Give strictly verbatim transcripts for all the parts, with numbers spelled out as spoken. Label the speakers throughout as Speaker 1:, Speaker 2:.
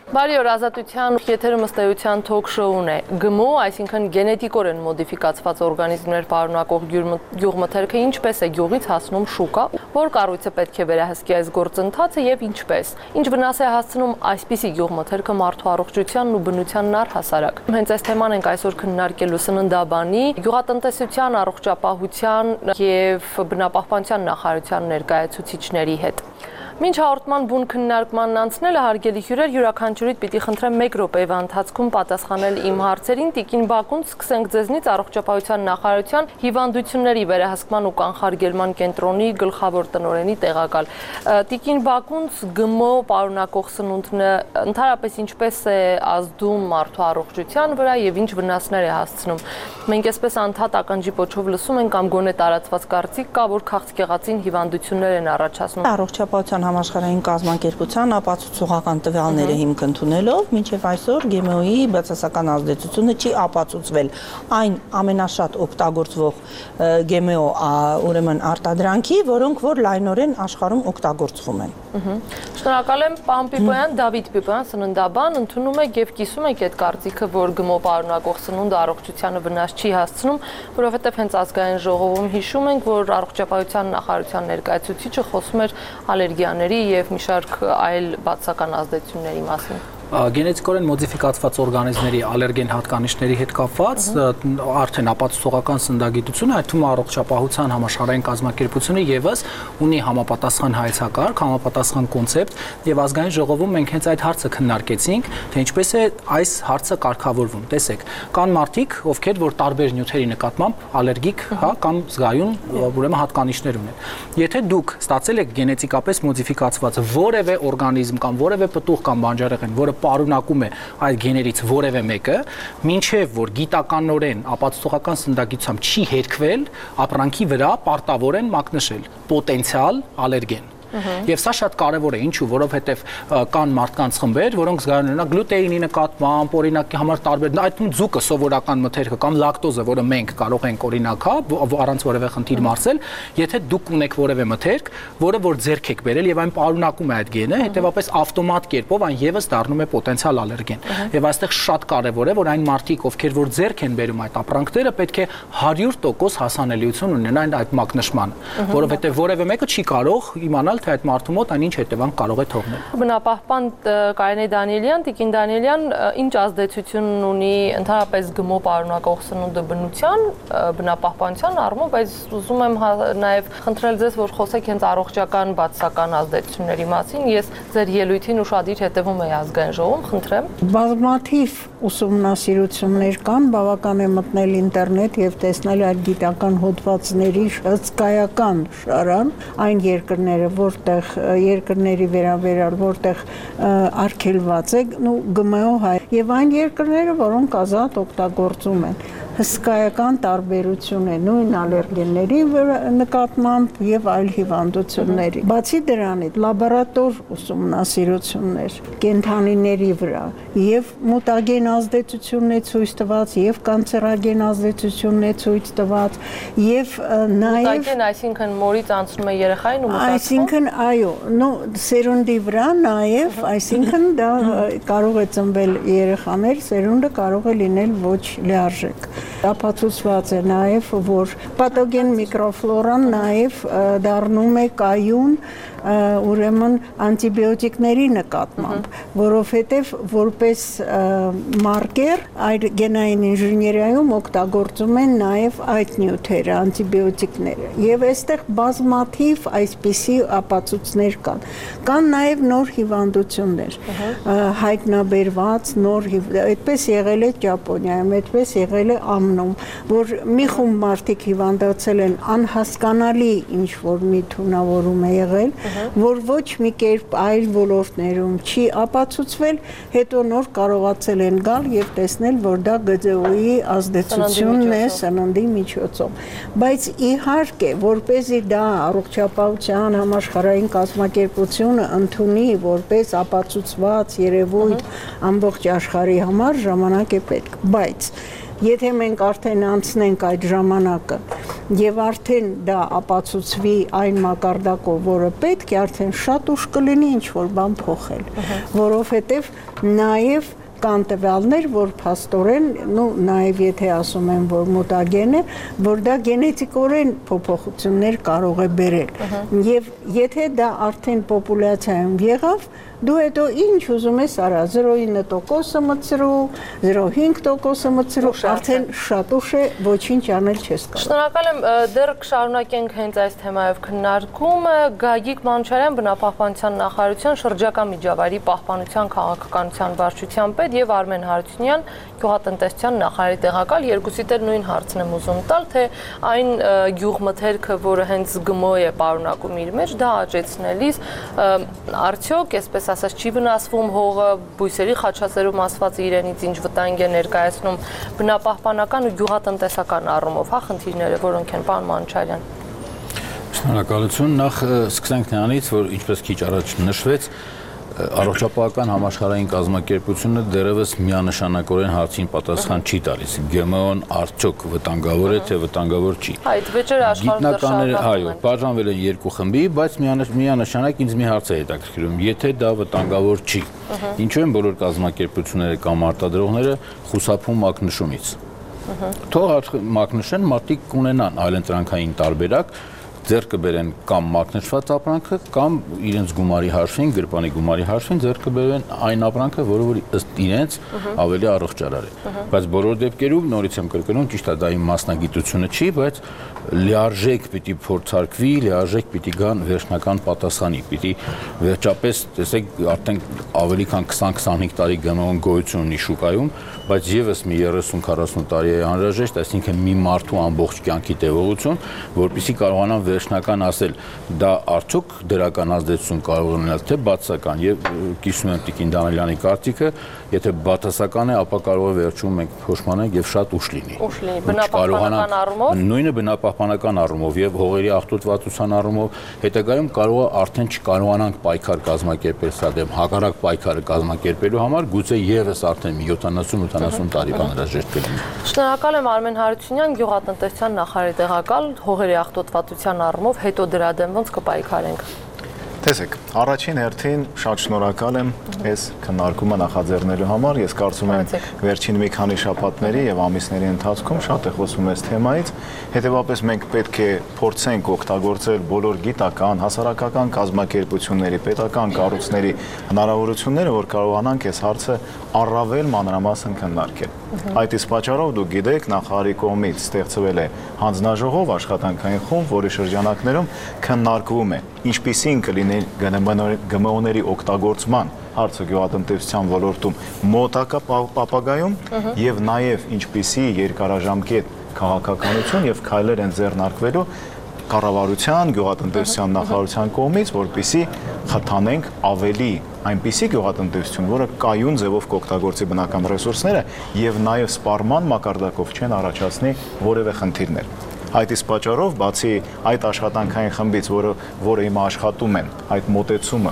Speaker 1: Բարի օր, Ազատության եթերում ըստ էության թոք-շոուն է։ Գ M O, այսինքն գենետիկորեն մոդիֆիկացված օրգանիզմներ պարունակող գյուղմթերքը ինչպես է գյուղից հասնում շուկա, որ կառույցը պետք է վերահսկի այս գործընթացը եւ ինչպես։ Ինչ վնաս է հասցնում այսպիսի գյուղմթերքը մարդու առողջությանն ու բնությանն առհասարակ։ Հենց այս թեման ենք այսօր քննարկելու Սննդաբանի, գյուղատնտեսության, առողջապահության եւ բնապահպանության նախարարության ներկայացուցիչների հետ։ Մինչ հաղորդման բուն քննարկմանն անցնելը հարգելի հյուրեր, յուրաքանչյուրիդ պիտի խնդրեմ մեկ րոպեվա ընթացքում պատասխանել իմ հարցերին։ Տիկին Բակուն, սկսենք ձեզնից առողջապահության նախարարության հիվանդությունների վերահսկման ու կանխարգելման կենտրոնի գլխավոր տնօրենի տեղակալ։ Տիկին Բակուն, G M O պարունակող սնունդը ընդհանրապես ինչպես է ազդում մարդու առողջության վրա եւ ինչ վնասներ է հասցնում։ Մենք այսպես անդադ ականջի պոչով լսում ենք կամ գոնե տարածված կարծիք կա, որ քաղցկեղածին հիվանդություններ են առաջացնում։
Speaker 2: Առողջապահության համաշխարհային կազմակերպության ապացուցողական տվյալները հիմք ընդունելով, մինչև այսօր G M O-ի բացասական ազդեցությունը չի ապացուցվել այն ամենաշատ օգտագործվող G M O ուրեմն արտադրանքի, որոնք որ լայնորեն աշխարհում օգտագործվում են։
Speaker 1: Շնորհակալ եմ, պարոն Պիպոյան, Դավիթ Պիպոյան, Սննդաբան, ընդունում եք եւ կիսում եք այդ կարծիքը, որ G M O պարունակող սնունդը առողջությանը վնաս չի հասցնում, որովհետեւ հենց ազգային ժողովում հիշում ենք, որ առողջապահության նախարարության ներկայացուցիչը խոսում էր ալերգիաների եւ մի շարք այլ բացասական ազդեցությունների մասին։
Speaker 3: Գենետիկորեն մոդիֆիկացված օրգանիզմների ալերգեն հատկանիշների հետ կապված արդեն ապացուցողական սննդագիտությունը, այդ թվում առողջապահության համաշխարհային կազմակերպությունը եւս ունի համապատասխան հայեցակարգ, համապատասխան կոնցեպտ եւ ազգային ժողովում մենք հենց այդ հարցը քննարկեցինք, թե ինչպես է այս հարցը կարգավորվում։ Տեսեք, կան մարդիկ, ովքեր որ տարբեր նյութերի նկատմամբ ալերգիկ, հա, կամ զգայուն, ուրեմն հատկանիշներ ունեն։ Եթե դուք ստացել եք գենետիկապես մոդիֆիկացված որևէ օրգանիզմ կամ որևէ պտուղ կամ բանջարեղեն, որը պարունակում է այդ գեներից որևէ մեկը, մինչև որ գիտականորեն ապացուցողական սննդագիտությամբ չի հերքվել, ապրանքի վրա պարտավոր են մակնշել պոտենցիալ ալերգեն։ Եվ սա շատ կարևոր է, ինչու, որովհետև կան մարդկանց խմբեր, որոնք զգայուն են գլուտեինի նկատմամբ, օրինակի համար տարբեր, այդ թվում ձուկը սովորական մթերքը կամ լակտոզը, որը մենք կարող ենք օրինակ, առանց որևէ խնդիր մարսել, եթե դուք ունեք որևէ մթերք, որը որ ձեռք եք բերել եւ այն պարունակում է այդ գենը, հետեւաբար ավտոմատ կերպով այն եւս դառնում է պոտենցիալ ալերգեն։ Եվ այստեղ շատ կարևոր է, որ այն մարդիկ, ովքեր որ ձեռք են բերում այդ ապրանքները, պետք է հարյուր տոկոս հասանելիություն ունենան այդ մակնշմանը, որովհետեւ որևէ մեկը չի կարող իմանալ թե այդ մարդու մոտ այն ինչ հետևանք կարող է թողնել։
Speaker 1: Բնապահպան Կարինե Դանիելյան, Տիկին Դանիելյան, ինչ ազդեցություն ունի ընդհանրապես G M O պարունակող սնունդը բնության, բնապահպանության առումով, բայց ուզում եմ նաև խնդրել ձեզ, որ խոսեք հենց առողջական բացասական ազդեցությունների մասին։ Ես ձեր ելույթին ուշադիր հետևում եի ազգային ժողովում, խնդրեմ։
Speaker 4: Բազմաթիվ ուսումնասիրություններ կան, բավական է մտնել ինտերնետ եւ տեսնել այդ գիտական հոդվածների հսկայական շարան, այն երկրները, որտեղ երկրների վերաբերյալ, որտեղ արգելված է, նու G M O հայ եւ այն երկրները, որոնք ազատ օգտագործում են, հսկայական տարբերություն է նույն ալերգենների նկատմամբ եւ այլ հիվանդությունների։ Բացի դրանից լաբորատոր ուսումնասիրություններ կենդանիների վրա եւ մուտագեն ազդեցությունն է ցույց տված եւ կանցերագեն ազդեցությունն է ցույց տված եւ նաեւ
Speaker 1: մուտագեն, այսինքն մորից անցնում է երեխային ու մուտացվում։
Speaker 4: Այսինքն այո, նո սերունդի վրա նաեւ, այսինքն դա կարող է ծնվել երեխաներ, սերունդը կարող է լինել ոչ լիարժեք։ Ապացուցված է նաև, որ պաթոգեն միկրոֆլորան նաև դառնում է կայուն ուրեմն անտիբիոտիկների նկատմամբ, որովհետև որպես մարկեր այդ գենային ինժեներիայում օգտագործում են նաև այդ նյութերը, անտիբիոտիկները։ Եվ այստեղ բազմաթիվ այսպիսի ապացույցներ կան։ Կան նաև նոր հիվանդություններ, հայտնաբերված նոր, այդպես եղել է Ճապոնիայում, այդպես եղել է Ամնում, որ մի խումբ մարդիկ հիվանդացել են անհասկանալի ինչ որ մի թունավորում է եղել, որ ոչ մի կերպ այլ ոլորտներում չի ապացուցվել, հետո նոր կարողացել են գալ եւ տեսնել, որ դա G D O-ի ազդեցությունն է սննդի միջոցով։ Բայց իհարկե, որպեսզի դա առողջապահության համաշխարհային կազմակերպությունը ընդունի որպես ապացուցված երևույթ ամբողջ աշխարհի համար, ժամանակ է պետք, բայց Եթե մենք արդեն անցնենք այդ ժամանակը եւ արդեն դա ապացուցվի այն մակարդակով, որը պետք է, արդեն շատ ուշ կլինի ինչ որ բան փոխել, որովհետեւ նաեւ կան տվյալներ, որ փաստորեն, նու նաև եթե ասում են, որ մուտագեն է, որ դա գենետիկորեն փոփոխություններ կարող է բերել։ Եվ եթե դա արդեն պոպուլյացիայում եղավ, դու հետո ինչ ուզում ես արա, զրո ինը տոկոսը մտցրու, զրո հինգ տոկոսը մտցրու, արդեն շատ ուշ է, ոչինչ անել չես կարող։
Speaker 1: Շնորհակալ եմ, դեռ կշարունակենք հենց այս թեմայով քննարկումը։ Գագիկ Մանուչարյան, բնապահպանության նախարարության շրջակա միջավայրի պահպանության քաղաքականության վարչության պետ եւ Արմեն Հարությունյան, գյուղատնտեսության նախարարի տեղակալ, երկուսիդ էլ նույն հարցն եմ ուզում տալ, թե այն գյուղմթերքը, որը հենց գմո է պարունակում իր մեջ, դա աճեցնելիս արդյոք, այսպես ասած, չի վնասվում հողը, բույսերի խաչածերում ասվածը իրենից ինչ վտանգ է ներկայացնում բնապահպանական ու գյուղատնտեսական առումով, հա, խնդիրները, որոնք են, պարոն Մանուչարյան։
Speaker 5: Շնորհակալություն, նախ սկսենք նրանից, որ ինչպես քիչ առաջ նշվեց, Առողջապահական համաշխարհային կազմակերպությունը դեռևս միանշանակորեն հարցին պատասխան չի տալիս։ ԳՄՕ-ն արդյոք վտանգավոր է, թե վտանգավոր չի։
Speaker 1: Այդ վեճերը աշխարհում
Speaker 5: գիտնականները, այո, բաժանվել են երկու խմբի, բայց միանշանակ ինձ մի հարց է հետաքրքրում, եթե դա վտանգավոր չի, ինչու են բոլոր կազմակերպությունները կամ արտադրողները խուսափում մակնշումից։ Թող մակնշեն, մարդիկ կունենան այլընտրանքային տարբերակ, ձեռք կբերեն կամ մակնշված ապրանքը, կամ իրենց գումարի հաշվին, գրպանի գումարի հաշվին ձեռք կբերեն այն ապրանքը, որը որ ըստ իրենց ավելի առողջարար է։ Բայց բոլոր դեպքերում, նորից եմ կրկնում, ճիշտ է, դա իմ մասնագիտությունը չի, բայց լիարժեք պիտի փորձարկվի, լիարժեք պիտի գան վերջնական պատասխանի, պիտի վերջապես, տեսեք, արդեն ավելի քան քսան քսանհինգ տարի ԳՄՕ-ն գոյություն ունի շուկայում, բայց եւս մի երեսուն քառասուն տարի է անհրաժեշտ, այսինքն մի մարդու ամբողջ կյանքի տևողություն, որպեսզի կարողանան վերջնական ասել, դա արդյոք դրական ազդեցություն կարող է ունենալ, թե բացասական, եւ կիսում եմ Տիկին Դանիելյանի կարծիքը, եթե բացասական է, ապա կարող է վերջում մենք փոշմանենք եւ շատ ուշ լինի։
Speaker 1: Ուշ լինի, բնապահպանական առումով։
Speaker 5: Նույնը բնապահպանական առումով եւ հողերի աղտոտվածության առումով, հետագայում կարող է արդեն չկարողանանք պայքար կազմակերպել սա դեմ հակառակ պայքարը կազմակերպելու համար, գուցե եւս արդեն մի յոթանասուն ութանասուն տարի անհրաժեշտ կլինի։
Speaker 1: Շնորհակալ եմ, Արմեն Հարությունյան, գյուղատնտեսության նախարարի տեղակալ, հողերի աղտոտվածության առումով, հետո դրա դեմ ոնց կպայքարենք։
Speaker 6: Տեսեք, առաջին հերթին շատ շնորհակալ եմ այս քննարկումը նախաձեռնելու համար։ Ես կարծում եմ վերջին մի քանի շաբաթների եւ ամիսների ընթացքում շատ է խոսում այս թեմայից, հետեւաբար մենք պետք է փորձենք օգտագործել բոլոր գիտական, հասարակական կազմակերպությունների, պետական կառույցների հնարավորությունները, որ կարողանանք այս հարցը առավել մանրամասն քննարկել։ Այդ իսկ պատճառով դուք գիտեք, նախարարի կողմից ստեղծվել է հանձնաժողով աշխատանքային խումբ, որի շրջանակներում քննարկվում է ինչպիսին կլիներ ԳՄՕ-ների օգտագործման հարցը գյուղատնտեսության ոլորտում մոտակա ապագայում եւ նաեւ ինչպիսի երկարաժամկետ քաղաքականություն եւ քայլեր են ձեռնարկվելու կառավարության, գյուղատնտեսության նախարարության կողմից, որպեսզի խթանենք ավելի այնպիսի գյուղատնտեսություն, որը կայուն ձևով կօգտագործի բնական ռեսուրսները եւ նաեւ սպառման մակարդակով չեն առաջացնի որևէ խնդիրներ։ Այդ իսկ պատճառով, բացի այդ աշխատանքային խմբից, որը որը հիմա աշխատում են այդ մոտեցումը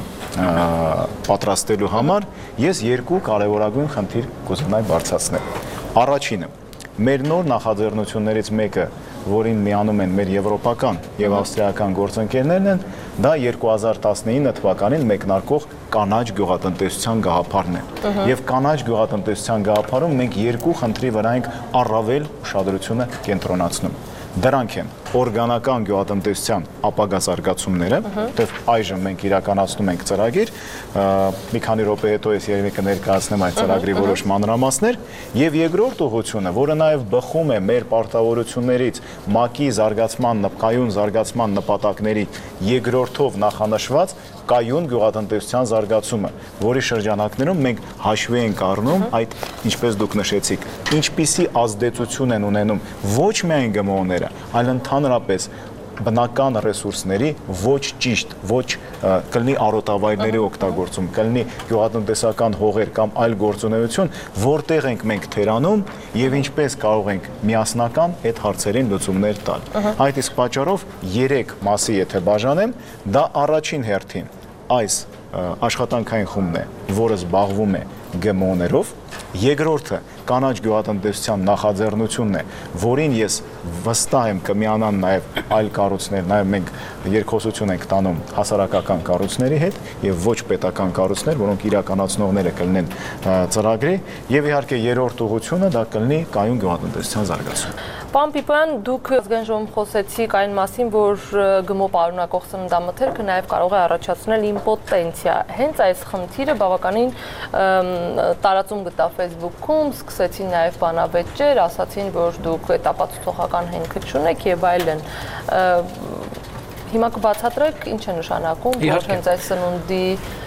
Speaker 6: պատրաստելու համար, ես երկու կարևորագույն խնդիր կուզենայի բարձրացնել։ Առաջինը, մեր նոր նախաձեռնություններից մեկը, որին միանում են մեր եվրոպական եւ ավստրիական գործընկերներն են, դա երկու հազար տասնինը թվականին մեկնարկող կանաչ գյուղատնտեսության գաղափարն է։ Եվ կանաչ գյուղատնտեսության գաղափարում մենք երկու խնդրի վրա ենք առավել ուշադրությունը կենտրոնացնում։ Դրանք են օրգանական գյուղատնտեսության ապագա զարգացումները, որտեղ այժմ մենք իրականացնում ենք ծրագիր, մի քանի րոպե հետո ես երևի կներկայացնեմ այդ ծրագրի որոշ մանրամասներ, եւ երկրորդ ուղղությունը, որը նաեւ բխում է մեր պարտավորություններից ՄԱԿ-ի զարգացման, կայուն զարգացման նպատակների երկրորդով նախանշված կայուն գյուղատնտեսության զարգացումը, որի շրջանակներում մենք հաշվի ենք առնում այդ, ինչպես դուք նշեցիք, ինչպիսի ազդեցություն են ունենում ոչ միայն ԳՄՕ-ները, այլ ընդհանրապես բնական ռեսուրսների ոչ ճիշտ, ոչ կլինի արոտավայրների օգտագործում, կլինի գյուղատնտեսական հողեր կամ այլ գործունեություն, որտեղ ենք մենք թերանում եւ ինչպես կարող ենք միասնական այդ հարցերին լուծումներ տալ։ Այդ իսկ պատճառով երեք մասի եթե բաժանեմ, դա առաջին հերթին այս աշխատանքային խումբն է, որը զբաղվում է ԳՄՕ-ներով, երկրորդը կանաչ գյուղատնտեսության նախաձեռնությունն է, որին ես վստահ եմ կմիանան նաև այլ կառույցներ, նաև մենք երկխոսություն ենք տանում հասարակական կառույցների հետ եւ ոչ պետական կառույցներ, որոնք իրականացնողները կլինեն ծրագրի, եւ իհարկե երրորդ ուղղությունը դա կլինի կայուն գյուղատնտեսության զարգացում։
Speaker 1: Պարոն Պիպյան, դուք ազգային ժողովում խոսեցիք այն մասին, որ գմո պարունակող սննդամթերքը նաև կարող է առաջացնել իմպոտենցիա։ Հենց այս խնդիրը բավականին տարածում գտավ Facebook-ում, սկսեցին նաև բանավեճեր, ասացին, որ դուք այդ ապացուցողական հետքը չունեք եւ այլն։ Հիմա կբացատրեք ինչ է նշանակում, որ հենց այս սնունդի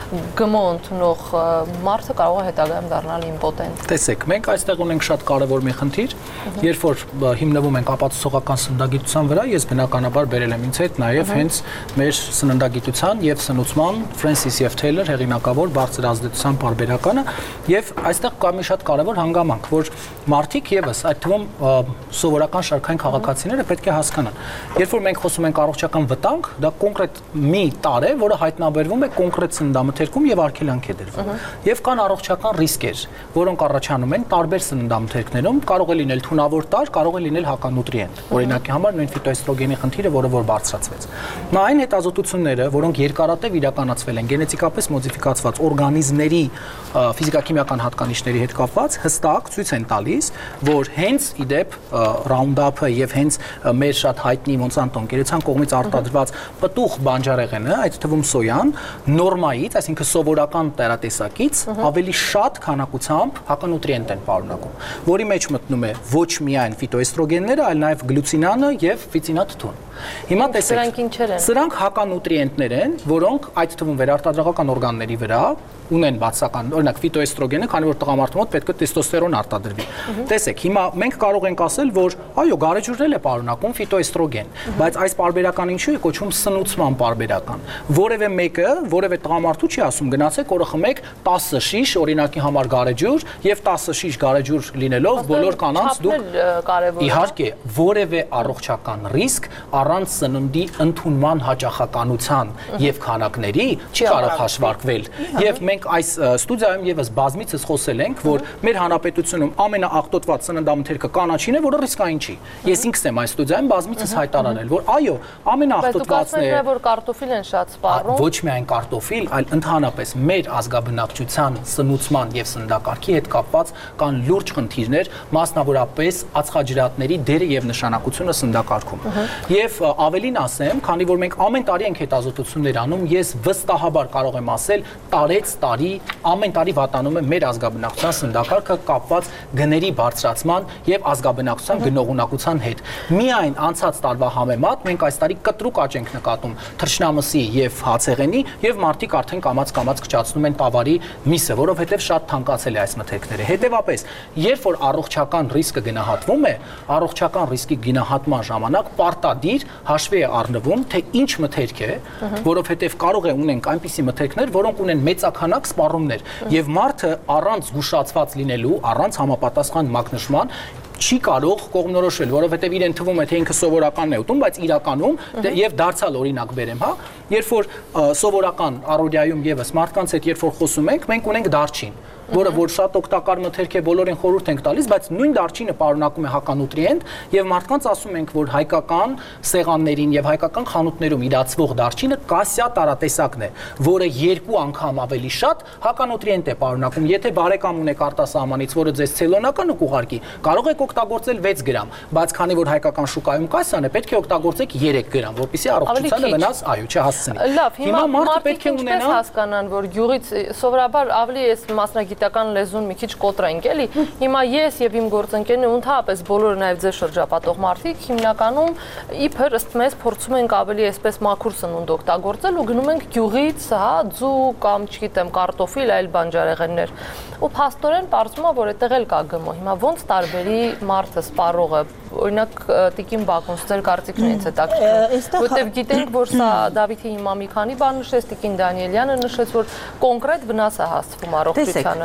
Speaker 1: գմո ընդունող մարդը կարող է հետագայում դառնալ իմպոտենտ։
Speaker 3: Տեսեք, մենք այստեղ ունենք շատ կարևոր մի խնդիր, երբ որ հիմնվում ենք ապացուցողական սննդագիտության վրա, ես բնականաբար բերել եմ ինձ հետ նաև հենց մեր սննդագիտության եւ սնուցման Ֆրենսիս եւ Թեյլոր հեղինակավոր բարձր ազդեցության պարբերականը, եւ այստեղ կա մի շատ կարևոր հանգամանք, որ մարդիկ եւս այդ թվում սովորական շարքային քաղաքացիները պետք է հասկանան։ Երբ որ մենք խոսում ենք առողջական վտանգ, դա կոնկրետ մի տար է, որը հայտնաբերվում է կոնկրետ սննդամթերքում եւ արգելանք է դրվում։ Եվ կան առողջական ռիսկեր, որոնք առաջանում են տարբեր սննդամթերքներում, կարող է լինել թունավոր տար, կարող է լինել հականուտրիենտ։ Օրինակի համար նույն ֆիտոէստրոգենի խնդիրը, որը որ բարձրացվեց։ Նա այն հետազոտությունները, որոնք երկարատև իրականացվել են գենետիկապես մոդիֆիկացված օրգանիզմների ֆիզիկա-քիմիական հատկանիշների հետ կապված, հստակ ցույց են տալիս, որ հենց իդեպ Roundup-ը եւ հենց մեր շատ հայտնի Monsanto ընկերության կողմից արտադրված պտուղ բանջարեղենը, այդ թվում սոյան, նորմայից, այսինքն սովորական տարատեսակից ավելի շատ քանակությամբ հականուտրիենտ են պարունակում, որի մեջ մտնում է ոչ միայն ֆիտոէստրոգենները, այլ նաև գլուցինանը եւ ֆիցինաթթուն։ Հիմա տեսեք, սրանք հականուտրիենտներ են, որոնք այդ թվում վերարտադրական օրգանների վրա ունեն բացական, օրինակ ֆիտոէստրոգենը, քանի որ տղամարդու մոտ պետք է տեստոստերոն արտադրվի։ Տեսեք, հիմա մենք կարող ենք ասել, որ այո, գարեջուրն է պարունակում ֆիտոէստրոգեն, բայց այս պարբերական ինչու է կոչվում սնուցման պարբերական։ Որևէ մեկը, որևէ տղամարդու չի ասում գնացեք օրը խմեք տասը շիշ օրինակի համար գարեջուր եւ տասը շիշ գարեջուր լինելով բոլոր կանանց դուք իհարկե որևէ առողջական ռիսկ առանց սննդի ընդունման հաճախականության եւ քանակների չի կարող հաշվարկվել։ Եվ մենք այս ստուդիայում եւս բազմիցս խոսել ենք, որ մեր հանրապետությունում ամենաաղտոտված սննդամթերքը կանաչին է, որը ռիսկային չի։ Ես ինքս եմ այս ստուդիայում բազմիցս հայտարարել, որ այո, ամենաաղտոտվածն է,
Speaker 1: որ կարտոֆիլ են շատ սպառում։
Speaker 3: Ոչ միայն կարտոֆիլ, այլ ընդհանրապես մեր ազգաբնակչության սնուցման եւ սննդակարգի հետ կապված կան լուրջ խնդիրներ, մասնավորապես ածխաջրատների դերը եւ նշանակությունը սննդակարգում։ Եվ ավելին ասեմ, քանի որ մենք ամեն տարի ենք հետազոտություններ անում, ես վստահաբար կարող եմ ասել, տարեց տարի ամեն տարի վատանում է մեր ազգաբնակչության սննդակարգը կապված գների բարձրացման եւ ազգաբնակչության գնողունակության հետ։ Միայն անցած տարվա համեմատ մենք այս տարի կտրուկ աճ ենք նկատում թռչնամսի եւ հացեղենի եւ մարդիկ արդեն կամաց-կամաց քչացնում են տավարի միսը, որովհետեւ շատ թանկացել է այս մթերքները։ Հետեւաբար, երբ որ առողջական ռիսկը գնահատվում է, առողջական ռիսկի գնահատման ժամանակ պարտադիր հաշվի է առնվում, թե ինչ մթերք է, որովհետեւ կարող է ունենք այնպիսի մթերքներ, որոնք ունեն մեծականակ սպառումներ եւ մարդը առանց զգուշացված լինելու, առանց համապատասխան մակնշման չի կարող կողմնորոշել, որովհետև իրեն թվում է, թե ինքը սովորականն է ուտում, բայց իրականում եւ դարձյալ օրինակ բերեմ, հա, երբ որ սովորական առօրյայում եւս մարդկանց հետ երբ որ խոսում ենք, մենք ունենք դարչին, որը որ շատ օգտակար մթերք է, բոլորին խորհուրդ ենք տալիս, բայց նույն դարչինը պարունակում է հականուտրիենտ եւ մարդկանց ասում ենք, որ հայկական սեղաններին եւ հայկական խանութներում իրացվող դարչինը կասիա տարատեսակն է, որը երկու անգամ ավելի շատ հականուտրիենտ է պարունակում։ Եթե բարեկամ ունեք արտասահմանից, որը ձեզ ցելոնական ու կուղարկի, կարող եք օգտագործել վեց գրամ, բայց քանի որ հայկական շուկայում կասիան է, պետք է օգտագործեք երեք գրամ, որպեսզի առողջությանը վնաս այո չհասցնի։
Speaker 1: Լավ, հիմա մարդը պետք է ունենա հասկանան, որ գյուղից սովորաբար ավելի էս մասնագիտական լեզուն մի քիչ կոտրենք, էլի։ Հիմա ես եւ իմ գործընկերները ընդհանրապես բոլորը նաեւ ձեր շրջապատող մարդիկ հիմնականում իբր ըստ մեզ փորձում ենք ավելի այսպես մաքուր սնունդ օգտագործել ու գնում ենք գյուղից, հա, ձու կամ չգիտեմ կարտոֆիլ, այլ բանջարեղեններ։ Ու փաստորեն պարզվում է, որ այդտեղ էլ կա գմո։ Հիմա ոնց տարբերի մարդը սպառողը, օրինակ Տիկին Բակոնց ձեր կարծիքն է ինձ հետաքրքրում, որտեղ գիտենք, որ սա Դավիթի հիմա մի քանի բան նշեց, Տիկին Դանիելյանը նշեց, որ կոնկրետ վնաս է հասցվում առողջությանը։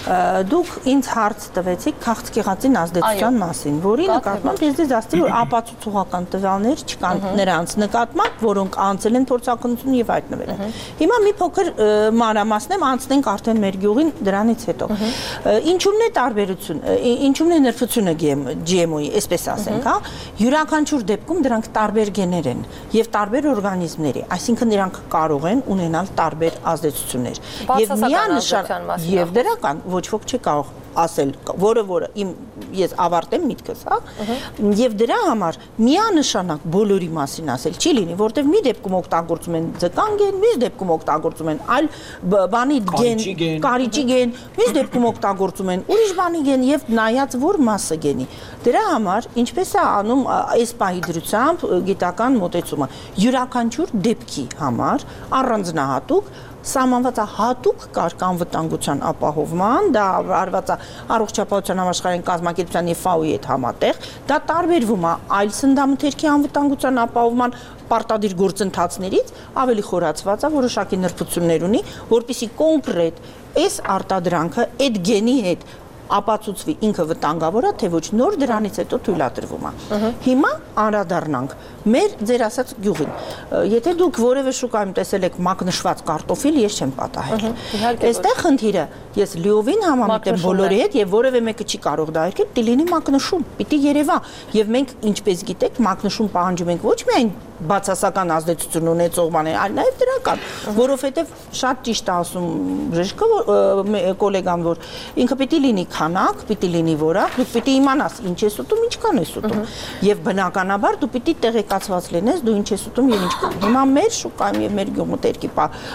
Speaker 2: Դուք ինձ հարց տվեցիք քաղցկեղածին ազդեցության մասին, որի նկատմամբ ես ձեզ ասացի, որ ապացուցողական տվյալներ չկան նրանց նկատմամբ, որոնք անցել են փորձակնություն եւ հայտնվել են։ Հիմա մի փոքր մանրամասնեմ, անցնենք արդեն մեր գյուղին դրանից հետո։ Ինչու՞մն է տարբերություն, ինչու՞մն է նրբությունը ջի էմ օ-ի, այսպես ասենք, հա։ Յուրաքանչյուր դեպքում դրանք տարբեր գեներ են եւ տարբեր օրգանիզմների, այսինքն նրանք կարող են ունենալ տարբեր ազդեցություններ։ Եվ միանշան եւ դրական ոչ ոք չի կարող ասել, որը որը իմ ես ավարտեմ միտքս, հա, եւ դրա համար միանշանակ բոլորի մասին ասել չի լինի, որտեվ մի դեպքում օգտագործում են ձկան գեն, մյուս դեպքում օգտագործում են այլ բանի գեն, կարիճի գեն, մյուս դեպքում օգտագործում են ուրիշ բանի գեն եւ նայած որ մասը գենի։ Դրա համար ինչպես է անում այս պահի դրությամբ գիտական մոտեցումը յուրաքանչյուր դեպքի համար առանձնահատուկ սահմանված է հատուկ կարգ անվտանգության ապահովման, դա արված է առողջապահության համաշխարհային կազմակերպության եւ ֆաո-ի հետ համատեղ, դա տարբերվում է այլ սննդամթերքի անվտանգության ապահովման պարտադիր գործընթացներից, ավելի խորացված է, որոշակի նրբություններ ունի, որպեսզի կոնկրետ այս արտադրանքը այդ գենի հետ ապացուցվի ինքը վտանգավոր է, թե ոչ նոր դրանից հետո թույլատրվում է։ Հիմա անդրադառնանք մեր ձեր ասած գյուղին։ Եթե դուք որևէ շուկայում տեսել եք մակնշված կարտոֆիլ, ես չեմ պատահել։ Այստեղ խնդիրը ես լիովին համամիտ եմ բոլորի հետ եւ որևէ մեկը չի կարող դա երկել, պիտի լինի մակնշում, պիտի երևա։ Եւ մենք ինչպես գիտեք, մակնշում պահանջում ենք ոչ միայն բացասական ազդեցություն ունեցող բաներ, այլ նաև դրական, որովհետև շատ ճիշտ է ասում բժիշկը, գոլեգան, որ ինքը պիտի լինի քանակ, պիտի լինի որակ, դու պիտի իմանաս ինչ ես ուտում, ինչքան ես ուտում, եւ բնականաբար դու պիտի տեղեկացված լինես, դու ինչ ես ուտում եւ ինչքան։ Հիմա մեր շուկայում եւ մեր գյուղմթերքի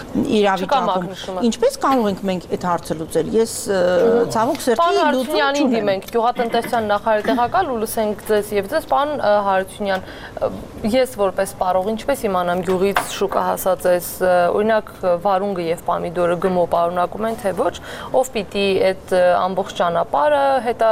Speaker 2: իրավիճակում ինչպես կարող ենք մենք այդ հարցը լուծել։ Ես ցավոք սրտի լուծում չունեմ։
Speaker 1: Մենք գյուղատնտեսության նախարարի տեղակալ ու լսենք ձեզ եւ ձեզ, պարոն Հարությունյան, ես որպես Պարող, ինչպես իմանամ գյուղից շուկա հասած այս օրինակ վարունգը եւ պամիդորը գմո պարունակում են, թե ոչ, ով պիտի այդ ամբողջ ճանապարհը հետա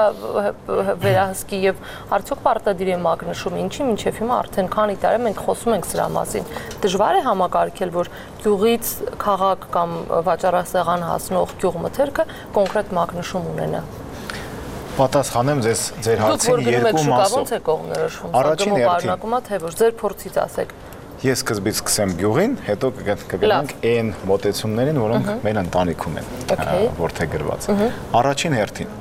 Speaker 1: վերահսկի եւ արդյոք պարտադիր է մագնշում, ինչի մինչեւ հիմա արդեն քանի տարի մենք խոսում ենք սրա մասին։ Դժվար է համակարգել, որ գյուղից քաղաք կամ վաճառասեղան հասնող գյուղմթերքը կոնկրետ մագնշում ունենա։
Speaker 6: Պատասխանեմ ձեզ ձեր հարցին երկու մասով։
Speaker 1: Առաջին հերթին, թե ոչ, ձեր փորձից ասեք։
Speaker 6: Ես սկզբից սկսեմ գյուղին, հետո կգնանք այն մոտեցումներին, որոնք մեր ընտանիքում են որդեգրված։ Առաջին հերթին,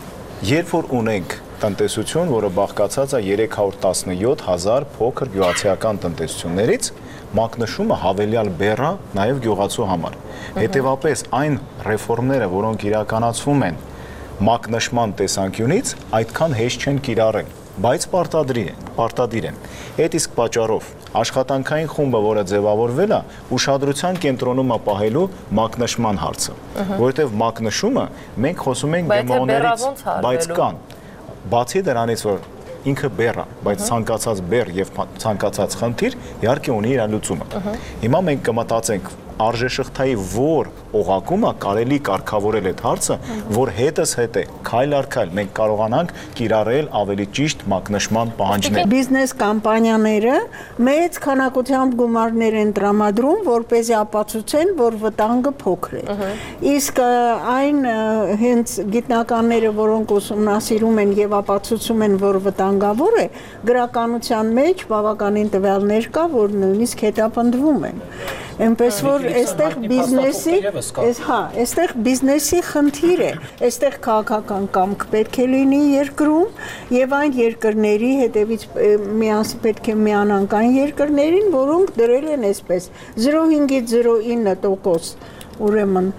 Speaker 6: երբ որ ունենք տնտեսություն, որը բաղկացած է երեք հարյուր տասնյոթ հազար փոքր գյուղացիական տնտեսություններից, մակնշումը հավելյալ բեռ է նաև գյուղացու համար։ Հետևաբար այն ռեֆորմները, որոնք իրականացվում են մակնշման տեսանկյունից այդքան հեշտ չեն կիրառել, բայց պարտադիր են, պարտադիր են։ Այդ իսկ պատճառով աշխատանքային խումբը, որը ձևավորվել է, ուշադրության կենտրոնում է պահելու մակնշման հարցը, որովհետև մակնշումը մենք խոսում ենք գեմոներից, բայց կան։ Բացի դրանից, որ ինքը բեռ է, բայց ցանկացած բեռ եւ ցանկացած խնդիր իհարկե ունի իր լուծումը։ Հիմա մենք կմտածենք արժեշղթայի որ օղակումը կարելի կարգավորել այդ հարցը, որ հետս հետ է քայլ առ քայլ մենք կարողանանք կիրառել ավելի ճիշտ մակնշման պահանջներ։
Speaker 4: Բիզնես կամպանիաները մեծ քանակությամբ գումարներ են տրամադրում, որպեսզի ապացուցեն, որ վտանգը փոքր է։ Իսկ այն հենց գիտնականները, որոնք ուսումնասիրում են եւ ապացուցում են, որ վտանգավոր է, գրականության մեջ բավականին տվյալներ կա, որ նույնիսկ հետապնդվում են։ Այնպես որ այստեղ բիզնեսի, այս հա, այստեղ բիզնեսի խնդիր է, այստեղ քաղաքական կամք պետք է լինի երկրում եւ այն երկրների հետևից միանց պետք է միանանք այն երկրներին, որոնք դրել են այսպես զրո հինգից զրո ինը տոկոս ուրեմն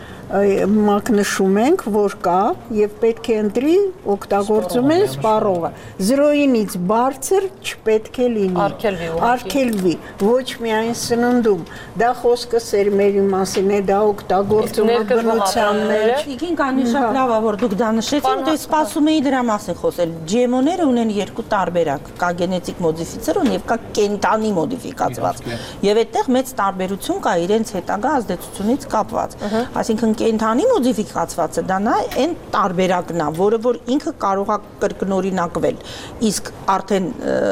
Speaker 4: մակնշում ենք, որ կա եւ պետք է ընտրի օգտագործում են սպառողը։ զրոյինից բարձր չպետք է լինի։ Արգելվի, ոչ միայն սննդում։ Դա խոսքը սերմերի մասին է, դա օգտագործում է բնության մեջ։
Speaker 2: Իգին կանի շատ լավ է, որ դուք դա նշեցիք, դե սպասում էի դրա մասին խոսել։ ջի էմ օ-ները ունեն երկու տարբերակ, կա գենետիկ մոդիֆիցերոն եւ կա կենտանի մոդիֆիկացված։ Եվ այդտեղ մեծ տարբերություն կա իրենց հետագա ազդեցությունից կապված։ մոդիֆիկացված։ Այսինքն կենդանի մոդիֆիկացվածը դա նա այն տարբերակն է, որը որ ինքը կարող է կրկնօրինակվել։ Իսկ արդեն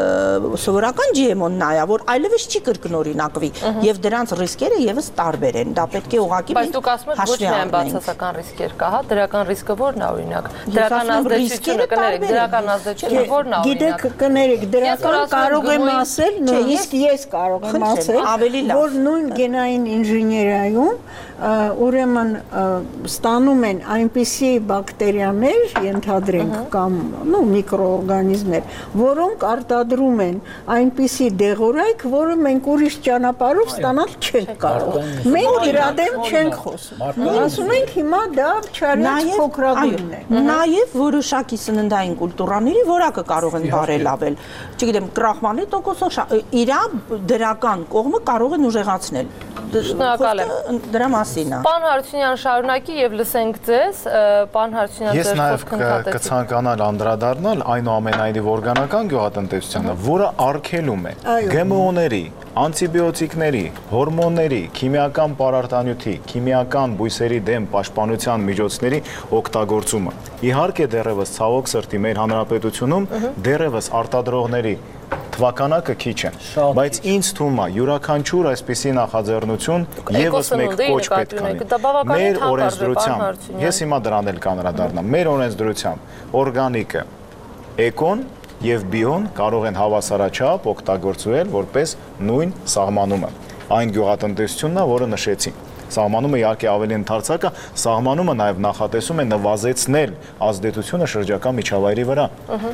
Speaker 2: սովորական ջի էմ օն նա է, որ այլևս չի կրկնօրինակվի եւ դրանց ռիսկերը եւս տարբեր են։ Դա պետք է ուղղակի
Speaker 1: մենք հաշվի առնենք։ Բայց դուք ասում եք ոչ միայն բացասական ռիսկեր կա, հա, դրական ռիսկը ո՞րն է օրինակ։ Դրական ազդեցությունը կներեք, դրական ազդեցությունը ո՞րն է օրինակ։
Speaker 4: Գիտեք, կներեք, դրական կարող եմ ասել, նույնիսկ ես կարող եմ ասել, որ նույն գենային ինժեներիայում ուրեմն ստանում են այնպիսի բակտերիաներ, ենթադրենք, կամ նո միկրոօրգանիզմներ, որոնք արտադրում են այնպիսի դեղորայք, որը մենք ուրիշ ճանապարհով ստանալ չենք կարող։ Մենք դրա դեմ չենք խոսում։ Ասում ենք հիմա դա չարիած փոքրագույնն է։
Speaker 2: Նաև որոշակի սննդային կուլտուրաների որակը կարող են բարելավել։ Չգիտեմ, կրախմալի տոկոսը իր դրական կողմը կարող են ուժեղացնել։
Speaker 1: Շնորհակալ եմ։
Speaker 2: Դրա մասին է։
Speaker 1: Պարոն Հարությունյան, շարունակի եւ լսենք ձեզ։ Պարոն Հարությունյան,
Speaker 6: ես նաև կցանկանալ անդրադառնալ այնուամենայնիվ օրգանական գյուղատնտեսությանը, որը արգելում է գե էմ օ-ների, անտիբիոտիկների, հորմոնների, քիմիական պարարտանյութի, քիմիական բույսերի դեմ պաշտպանության միջոցների օգտագործումը։ Իհարկե դեռևս ցավոք սրտի մեր հանրապետությունում դեռևս արտադրողների թվականակը քիչ է, բայց ինձ թվում է յուրաքանչյուր այսպիսի նախաձեռնություն եւս մեկ կոչ պետք է լինի։ Մեր օրենսդրությամբ, ես հիմա դրան էլ կանրադառնամ, մեր օրենսդրությամբ օրգանիկը, էկոն եւ բիոն կարող են հավասարաչափ օգտագործվել որպես նույն սահմանումը։ Այն գյուղատնտեսությունն է, որը նշեցի։ Սահմանումը իհարկե ավելի ընդարձակ է, սահմանումը նաև նախատեսում է նվազեցնել ազդեցությունը շրջակա միջավայրի վրա։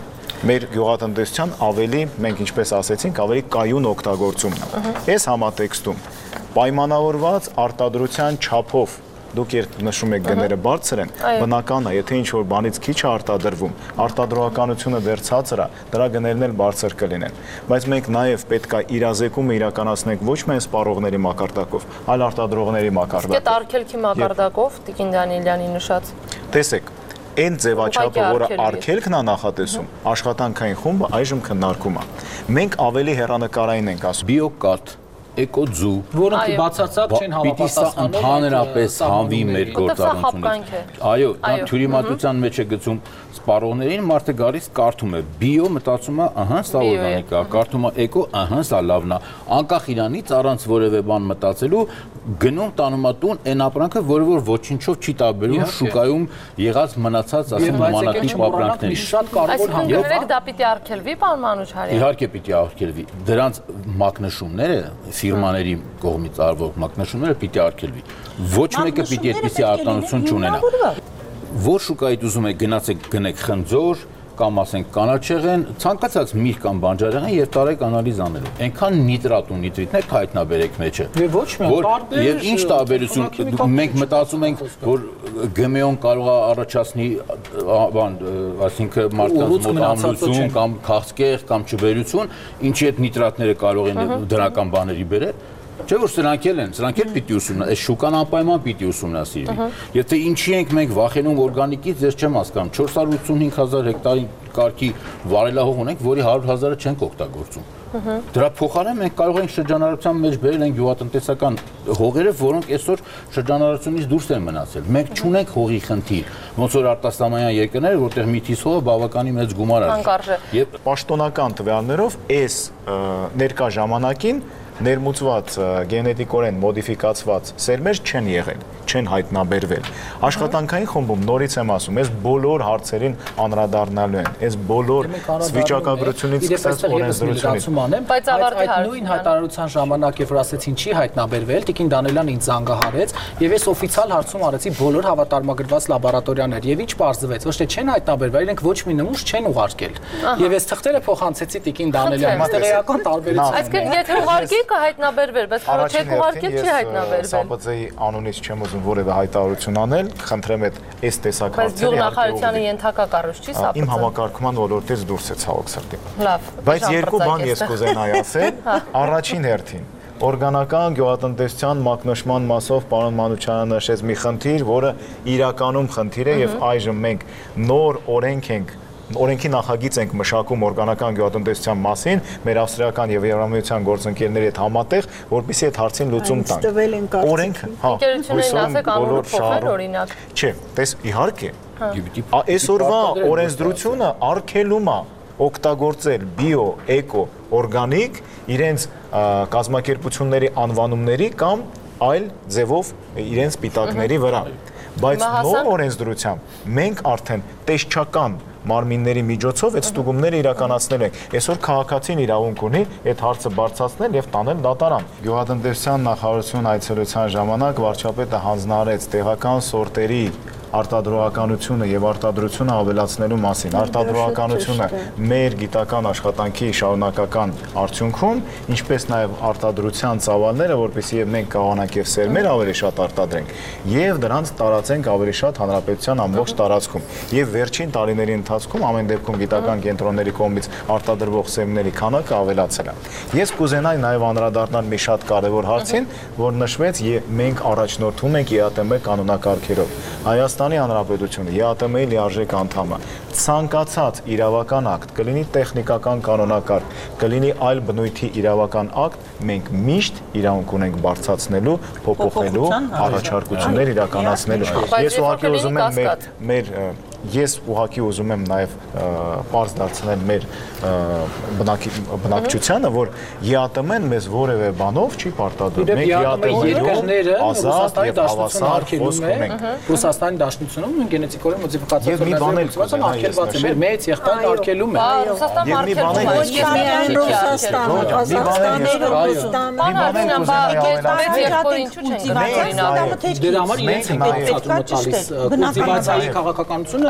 Speaker 6: Մեր գյուղատնտեսության ավելի, մենք ինչպես ասեցինք, ավելի կայուն օգտագործումն է։ Այս համատեքստում պայմանավորված արտադրության չափով դուք երբ նշում եք գները բարձր են, բնական է, եթե ինչ-որ բանից քիչ է արտադրվում, արտադրողականությունը դեռ ցածր է, դրա գներն էլ բարձր կլինեն։ Բայց մենք նաև պետք է իրազեկումը իրականացնենք ոչ միայն սպառողների մակարդակով, այլ արտադրողների մակարդակով։
Speaker 1: Իսկ այդ արգելքի մակարդակով Տիկին Դանիելյանի նշած։
Speaker 6: Տեսեք, այն ձևաչափը, որը արգելքն է նախատեսում, աշխատանքային խումբը այժմ քննարկում է։ Մենք ավելի հեռանկարային ենք ասում։
Speaker 5: Բիոկատ էկոձու,
Speaker 3: որոնք բացարձակ չեն համապատասխանում
Speaker 5: ընդհանրապես հանվի մեր գործառույթունից։ Այո, դա թյուրիմատության մեջ է գցում սպառողներին, մարդը գալիս կարդում է բիո, մտածում է, ահա, սա օրգանիկ է, կարդում է էկո, ահա, սա լավն է։ Անկախ իրանից առանց որևէ բան մտածելու գնում տանում է տուն այն ապրանքը, որը որ ոչինչով չի տարբերում շուկայում եղած մնացած, ասեմ, մանրատիպ ապրանքների։
Speaker 3: Շատ կարևոր
Speaker 1: հանգամանք։ Այսինքն դա պիտի արգելվի, պարոն Մանուչարյան։
Speaker 5: Իհարկե պիտի արգելվի։ Դրանց մակնշումները ֆիրմաների կողմից արվող մակնշումները պիտի արգելվի։ Ոչ մեկը պիտի այդպիսի արտոնություն չունենա։ Որ շուկայից ուզում եք գնացեք գնեք խնձոր կամ ասենք կանաչեղեն, ցանկացած միրգ կամ բանջարեղեն եւ տարեք անալիզ անելու։ Այնքան նիտրատ ու նիտրիտներ հայտնաբերեք մեջը։
Speaker 3: Եվ ոչ միայն
Speaker 5: եւ ինչ տարբերություն մենք մտածում ենք, որ գե էմ օ-ն կարող է առաջացնի բան, այսինքն մարդկանց մոտ ամրություն կամ քաղցկեղ կամ չբերություն, ինչի այդ նիտրատները կարող են դրական բաների բերել։ Չէ՞ որ սրանք էլ են, սրանք էլ պիտի ուսումնասիրվի, այս շուկան անպայման պիտի ուսումնասիրվի։ Եթե ինչի ենք մենք վախենում օրգանիկից, ես չեմ հասկանում, չորս հարյուր ութսունհինգ հազար հեկտարի կարգի վարելահող ունենք, որի հարյուր հազարը չենք օգտագործում։ Դրա փոխարեն մենք կարող ենք շրջանառության մեջ բերել այն գյուղատնտեսական հողերը, որոնք այսօր շրջանառությունից դուրս են մնացել։ Մենք չունենք հողի խնդիր, ոնց որ արտասահմանյան երկրները, որտեղ միթիս հողը բավականին մեծ գումար արժի։ Եվ
Speaker 6: պաշտոնական տվյալներով այս ներկա ժամանակին ներմուծված գենետիկորեն մոդիֆիկացված սերմեր չեն եղել, չեն հայտնաբերվել։ Աշխատանքային խմբում նորից եմ ասում, այս բոլոր հարցերին անդրադառնալու են, այս բոլոր վիճակագրությունից սկսած օրենսդրությունից։
Speaker 3: Բայց այդ նույն հայտարարության ժամանակ, երբ ասեցին չի հայտնաբերվել, Տիկին Դանիելյանը ինձ զանգահարեց եւ ես օֆիցիալ հարցում արեցի բոլոր հավատարմագրված լաբորատորիաներ եւ ինչ պարզվեց, ոչ թե չեն հայտնաբերվել, իրենք ոչ մի նմուշ չեն ուղարկել։ Եվ ես թղթերը փոխանցեցի Տիկին Դանիելյանին, տեղեկական տարբերություն։
Speaker 1: Այսինքն եթե ուղարկի հայտնաբերվել, բայց կարող չեք ուղարկել չի հայտնաբերվել։
Speaker 6: ՍԱԲԾ-ի անունից չեմ ուզում որևէ հայտարարություն անել, խնդրեմ այդ այս տեսակ հարցերը
Speaker 1: գյուղնախարարությանը ենթակա կառույց չի ՍԱԲԾ։
Speaker 6: Իմ համակարգման ոլորտից դուրս է ցավոք սրտի։
Speaker 1: Լավ։
Speaker 6: Բայց երկու բան ես կուզենայի ասել, առաջին հերթին օրգանական գյուղատնտեսության մակնշման մասով պարոն Մանուչյանը նշեց մի խնդիր, որը իրականում խնդիր է եւ այժմ մենք նոր օրենք ենք օրենքի նախագիծ ենք մշակում օրգանական գյուղատնտեսության մասին, մեր ավստրիական եւ Եվրամիության գործընկերների հետ համատեղ, որպեսզի այդ հարցին լուծում տանք։ Օրենքը, հա,
Speaker 1: ընկերություններին ասեք անունը փոխել օրինակ։
Speaker 6: Չէ, տես իհարկե։ Այսօրվա օրենսդրությունը արգելում է օգտագործել բիո, էկո, օրգանիկ իրենց կազմակերպությունների անվանումների կամ այլ ձևով իրենց պիտակների վրա։ Բայց նոր օրենսդրությամբ մենք արդեն տեսչական մարմինների միջոցով այդ ստուգումները իրականացնել ենք։ Այսօր քաղաքացին իրավունք ունի այդ հարցը բարձրացնել եւ տանել դատարան։ Գյուղատնտեսության նախարարություն այցելության ժամանակ վարչապետը հանձնարարեց տեղական սորտերի արտադրողականությունը եւ արտադրությունը ավելացնելու մասին։ Արտադրողականությունը մեր գիտական աշխատանքի շարունակական արդյունքում, ինչպես նաեւ արտադրության ծավալները, որպեսզի եւ մենք կարողանանք եւ սերմեր ավելի շատ արտադրենք եւ դրանց տարածենք ավելի շատ հանրապետության ամբողջ տարածքում։ Եվ վերջին տարիների ընթացքում ամեն դեպքում գիտական կենտրոնների կողմից արտադրվող սերմերի քանակը ավելացել է։ Ես կուզենայի նաեւ անդրադառնալ մի շատ կարեւոր հարցին, որ նշվեց եւ մենք առաջնորդում ենք ԵԱՏՄ կանոնակարգերով։ Հայաստանի Հանրապետությունը ԵԱՏՄ-ի լիարժեք անդամ է։ Ցանկացած իրավական ակտ, կլինի տեխնիկական կանոնակարգ, կլինի այլ բնույթի իրավական ակտ, մենք միշտ իրավունք ունենք բարձրացնելու, փոփոխելու, առաջարկություններ իրականացնելու։ Ես ուղղակի ուզում եմ մեր մեր Ես ուղղակի ուզում եմ նաև պարզ դարձնել մեր բնակչությանը, որ ԵԱՏՄ-ն մեզ որևէ բանով չի պարտադրում։
Speaker 3: Մենք ԵԱՏՄ-ը ազատ եւ հավասար խոսք ունենք։ Ռուսաստանի Դաշնությունում գենետիկորեն մոդիֆիկացիա ծրագրերից արգելված է։ Մեր մեծ եղբայրը արգելում է։
Speaker 1: Ռուսաստանը արգելում է։
Speaker 4: Ռուսաստան, Ղազախստան, Ռուսաստան,
Speaker 1: մեծ եղբայրը ինչու չեն գնահատում։
Speaker 3: Դրա համար իրենց են ցածումը տալիս կուլտիվացիայի քաղաքականությունը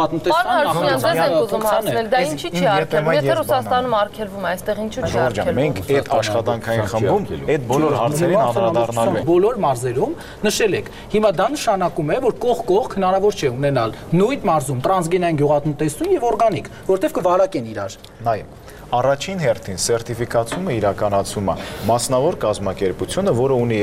Speaker 1: գյուղատնտեսության դա ինչի՞ չի արգելվում։ Եթե Ռուսաստանում արգելվում է, այստեղ ինչու՞ չի արգելվում։
Speaker 6: Մենք այդ աշխատանքային խմբում այդ բոլոր հարցերին անդրադառնալու ենք։
Speaker 3: Բոլոր մարզերում նշել եք։ Հիմա դա նշանակում է, որ կողք-կողք հնարավոր չէ ունենալ նույն մարզում տրանսգենային գյուղատնտեսություն եւ օրգանիկ, որտեղ կվարակեն իրար։
Speaker 6: Նայեք, առաջին հերթին սերտիֆիկացումը իրականացում է մասնավոր կազմակերպությունը, որը ունի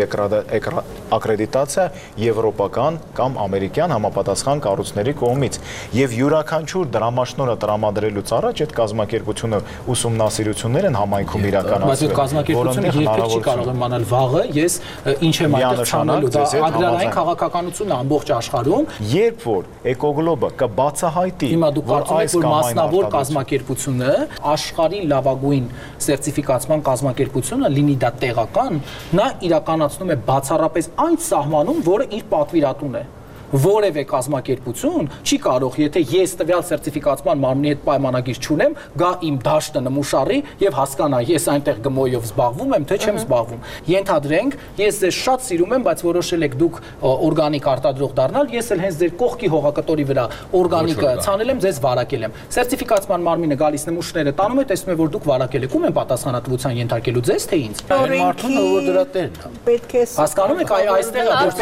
Speaker 6: ակրեդիտացիա եվրոպական կամ ամերիկյան համապատասխան կառույցների կողմից, եւ յուրաքանչյուր դրամաշնորհը տրամադրելուց առաջ այդ կազմակերպությունը ուսումնասիրություններ են համայնքում իրականացրել։
Speaker 3: Բայց այդ կազմակերպությունը երբեք չի կարող իմանալ վաղը ես ինչ եմ այդտեղ ցանելու, դա ագրարային քաղաքականությունն է ամբողջ աշխարհում։
Speaker 6: Երբ որ Էկոգլոբը կբացահայտի,
Speaker 3: հիմա դուք կարծում եք, որ մասնավոր կազմակերպությունը աշխարհի լավագույն սերտիֆիկացման կազմակերպությունը լինի դա տեղական, նա իրականացնում է բացառապես այն սահմանում, որը իր պատվիրատուն է։ Որևէ կազմակերպություն չի կարող, եթե ես տվյալ սերտիֆիկացման մարմնի հետ պայմանագիր չունեմ, գա իմ դաշտը նմուշարի եւ հասկանա ես այնտեղ գմոյով զբաղվում եմ, թե չեմ զբաղվում։ Ենթադրենք, ես ձեզ շատ սիրում եմ, բայց որոշել եք դուք օրգանիկ արտադրող դառնալ, ես էլ հենց ձեր կողքի հողակտորի վրա օրգանիկը ցանել եմ, ձեզ վարակել եմ։ Սերտիֆիկացման մարմինը գալիս նմուշները տանում է, տեսնում է, որ դուք վարակել եք, ում են պատասխանատվության ենթարկելու ձեզ, թե ինձ։
Speaker 5: Մարդուն որ դրա տերն է։
Speaker 4: Պետք է
Speaker 3: հասկանում եք, այստեղ որ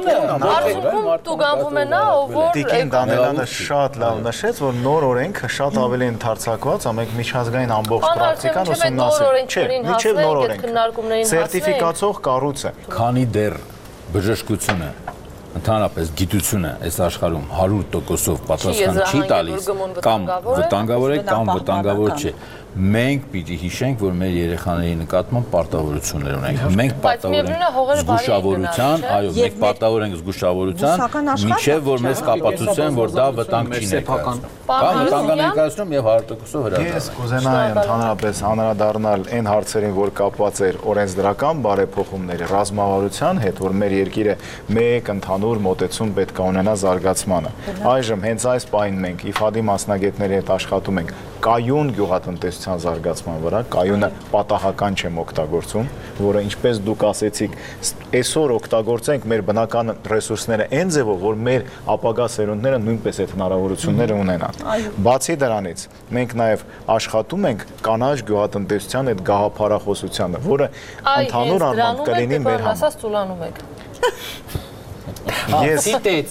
Speaker 3: պետությունը
Speaker 1: Գանվում է նա, որ
Speaker 6: Տիկին Դանելյանը շատ լավ նշեց, որ նոր օրենքը շատ ավելի ընդարձակված է, մենք միջազգային ամբողջ պրակտիկան ուսումնասիրել։ Չէ, միջև նոր օրենք։ Սերտիֆիկացող կառույց է։
Speaker 5: Քանի դեռ բժշկությունը ընդհանրապես գիտությունը այս աշխարհում հարյուր տոկոսով պատասխան չի տալիս, կամ վտանգավոր է, կամ վտանգավոր չէ։ Մենք պիտի հիշենք, որ մեր երեխաների նկատմամբ պարտավորություններ ունենք։ Մենք պարտավոր ենք զգուշավորության, այո, մենք պարտավոր ենք զգուշավորության, մինչև որ մեզ կապացուցեն, որ դա վտանգ չի ներկայացնում։ Կամ վտանգ ներկայացնում եւ հարյուր տոկոսով հրաժարվում։
Speaker 6: Ես կուզենայի ընդհանրապես անդրադառնալ այն հարցերին, որ կապված էր օրենսդրական բարեփոխումների ռազմավարության հետ, որ մեր երկիրը մեկ ընդհանուր մոտեցում պետք է ունենա զարգացմանը։ Այժմ հենց այս պահին մենք ԻՖԱԴ-ի մասնագետների հետ աշխատում ենք կայուն գյուղատնտեսության զարգացման վրա, կայունը պատահական չեմ օգտագործում, որը ինչպես դուք ասեցիք, այսօր օգտագործենք մեր բնական ռեսուրսները այն ձևով, որ մեր ապագա սերունդները նույնպես այդ հնարավորությունները ունենան։ Բացի դրանից, մենք նաև աշխատում ենք կանաչ գյուղատնտեսության այդ գաղափարախոսությանը, որը ընդհանուր առմամբ կլինի մեր համար։
Speaker 1: Ասած ծուլանում եք։
Speaker 6: Ես
Speaker 3: Ցիտեց,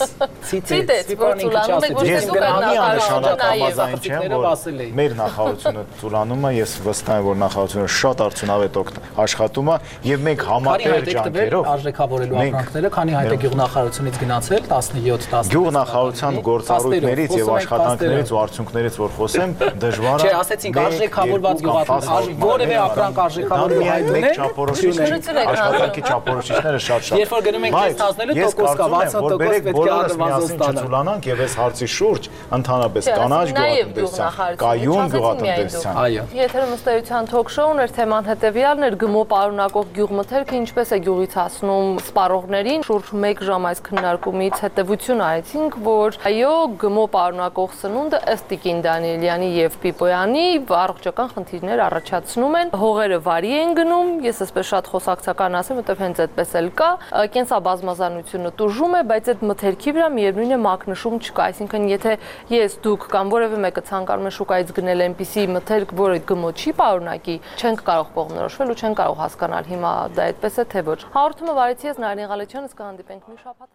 Speaker 1: Ցիտեց, որ ծուլանում եք, որ դուք
Speaker 6: նշանակ
Speaker 1: նաև
Speaker 6: համաձայն չեմ, որ մեր նախարարությունը ծուլանում է, ես վստահ եմ, որ նախարարությունը շատ արդյունավետ աշխատում է եւ մենք համատեղ ջանքերով
Speaker 3: արժեքավորելու ապրանքները, քանի հայտ է գյուղնախարարությունից գնացել տասնյոթ տասնինը
Speaker 6: գյուղնախարարության գործառույթներից եւ աշխատանքներից ու արդյունքներից որ խոսեմ, դժվար է։
Speaker 3: Չէ, ասեցինք արժեքավորված գյուղատնտեսություն, որևէ ապրանք արժեքավորելու հայտ ունի,
Speaker 6: աշխատանքի չափորոշիչները շատ-շատ։
Speaker 3: Երբ որ գնում ենք տեսնազնելու տոկոս կա, վաթսուն տոկոս պետք է առնվազն ստանալ։
Speaker 6: Չծուլանանք եւ այս հարցի շուրջ ընդհանրապես կանաչ գյուղատնտեսության, կայուն գյուղատնտեսության։
Speaker 3: Այո։
Speaker 1: Եթերում ըստ էության թոք-շոուն էր, թեման հետեւյալն էր՝ գմո պարունակող գյուղմթերքը ինչպես է գյուղից հասնում սպառողներին։ Շուրջ մեկ ժամ այս քննարկումից հետեւություն արեցինք, որ այո, գմո պարունակող սնունդը ըստ Տիկին Դանիելյանի եւ Պիպոյանի առողջական խնդիրներ առաջացնում են, հողերը վարի են գնում, ես այսպես շատ խոսակցական ասեմ, որտեղ հենց այդպես էլ կա, կենսաբազմազանությունը տուժում է, բայց այդ մթերքի վրա միևնույն է մակնշում չկա, այսինքն եթե ես դուք կամ որևէ մեկը ցանկանում է շուկայից գնել այնպիսի մթերք, որը գմո չի պարունակի, չենք կարող կողմնորոշվել ու չենք կարող հասկանալ հիմա դա այդպես է թե ոչ։ Հաղորդումը վարեցի ես Նարինե Ղալեչյանը, կհանդիպենք մի շաբաթ։